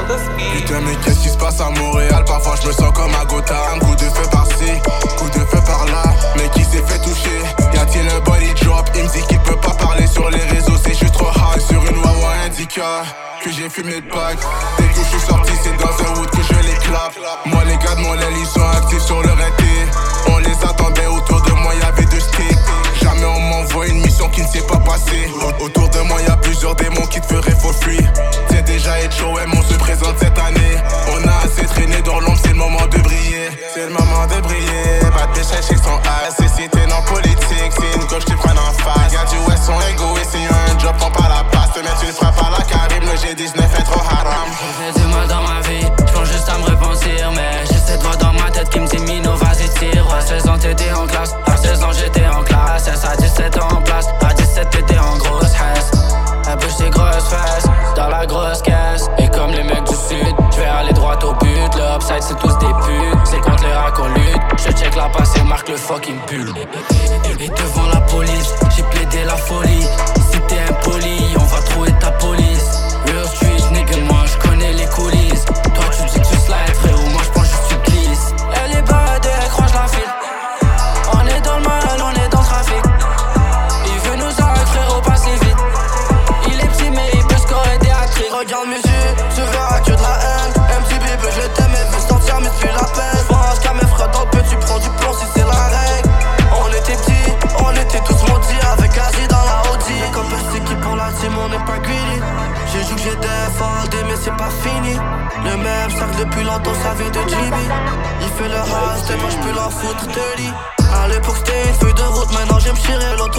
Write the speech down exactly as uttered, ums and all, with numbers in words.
Putain mais qu'est-ce qui se passe à Montréal? Parfois je me sens comme à Gotham. Coup de feu par-ci, coup de feu par-là. Mais qui s'est fait toucher? Y-a-t-il un body drop? Il me dit qu'il peut pas parler sur les réseaux. C'est juste trop hard sur une Wawa Indica que j'ai fumé de pack. Dès que je suis sorti c'est dans un wood que je les clappe. Moi les gars de mon l'aile ils sont actifs sur leur été. On les attendait autour de moi y'avait deux sticks. Jamais on m'envoie une mission qui ne s'est pas passée. Autour de moi y'a plusieurs démons qui te feraient for free. C'est déjà H O M, on se présente cette année. On a assez traîné dans l'ombre, c'est le moment de briller. C'est le moment de briller. Pas de chercher qui sont assez. Si t'es dans politique, c'est une gauche qui prennent en face. Gars du West sont égoïstes, c'est un job, prends pas la place. Te mettre une frappe à la Karim, le G dix-neuf est trop haram. J'ai fait du mal dans ma vie, j'pense juste à me repentir. Mais j'ai cette voix dans ma tête qui me dit Mino, vas-y tire. À seize ans t'étais en classe, à seize ans j'étais en classe. À dix-sept ans en place, à dix-sept t'étais en grosse hesse. Elle bouge tes grosses fesses, dans la grosse caisse. Et comme les mecs du sud, j'vais aller droit au but. Le upside c'est tous des putes, c'est contre les rats qu'on lutte. Je check la passe et marque le fucking pull. Et devant la police, j'ai plaidé la folie. Si t'es impoli, on va trouver ta police. Real street nigga, moi j'connais les coulisses. Toi tu dis que tu slides frérot, moi j'pense juste tu glisses. Elle est bad et elle croche la file. On est dans le mal, on est dans le trafic. Il veut nous arrêter frérot, pas si vite. Il est petit mais il peut scorer des hat-tricks. Regarde mes yeux, tu verras que de la haine. M T B, je t'aime et veux sentir mais tu la peine. J'pense qu'à mes frères dans le petit, tu prends du plomb si c'est la règle. On était petits, on était tous maudits avec Asie dans la Audi. Comme c'est qui pour la team, on n'est pas greedy. J'ai joué que j'étais F D mais c'est pas fini. Le même sac depuis longtemps, ça vient de G B. Il fait le house, et moi j'peux l'en foutre dirty. À l'époque c'était une feuille de route, maintenant j'aime chirer l'autre.